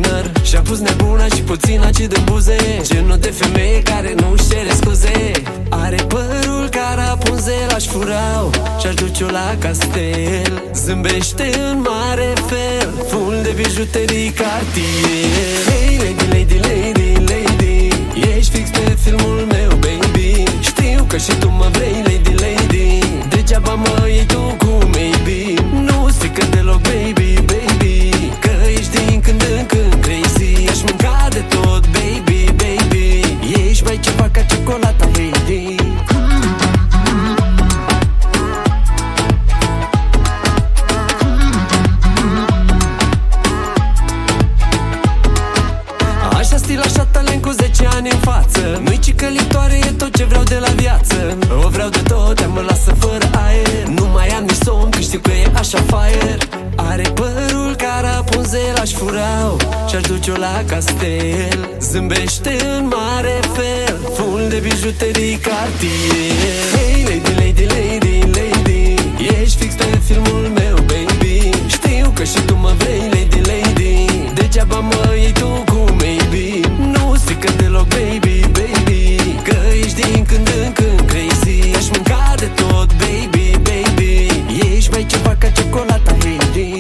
tânăr și-a pus nebuna și puțin acid în buze. Genul de femeie care nu-și cere scuze. Are părul ca Rapunzel, aș furau și-aș duce-o la castel. Zâmbește în mare fel, full de bijuterii Cartier. Hey lady, lady, lady, lady, ești fix pe filmul meu, baby. Știu că și tu mă vrei, lady, lady, degeaba mă iei tu cu maybe. Nu strică deloc, baby, baby, că ești din când în când crazy. Aș mânca de tot, baby, baby, ești mai ceva ca ciocolata, lady. Așa stil, așa talent cu 10 ani în față. Nu-i cicălitoare, e tot ce vreau de la viață. O vreau de tot, ea mă lasă fără aer. Nu mai am nici somn, că știu că e așa fire. Are părul ca Rapunzel, aș furau și-aș duce-o la castel. Zâmbește în mare fel, full de bijuterii Cartier. Hey lady, lady, lady, lady, ești fix pe filmul meu, baby. Știu că și tu mă vrei, lady, lady, degeaba mă iei tu cu maybe. Nu strică deloc, baby, baby, că ești din când în când crazy. Aș mânca de tot, baby, baby, ești mai ceva ca ciocolata, lady.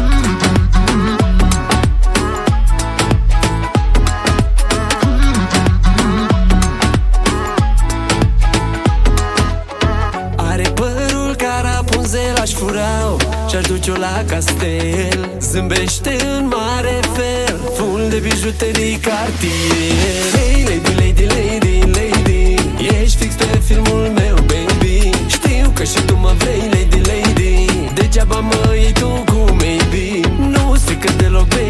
Are părul ca Rapunzel, aș furau și-aș duce-o la castel. Zâmbește în mare fel, full de bijuterii Cartier. Hey lady, lady, lady, lady, ești fix pe filmul meu, baby. Știu că și tu mă vrei, lady, lady, degeaba mă iei tu cu maybe. Nu strică deloc, baby,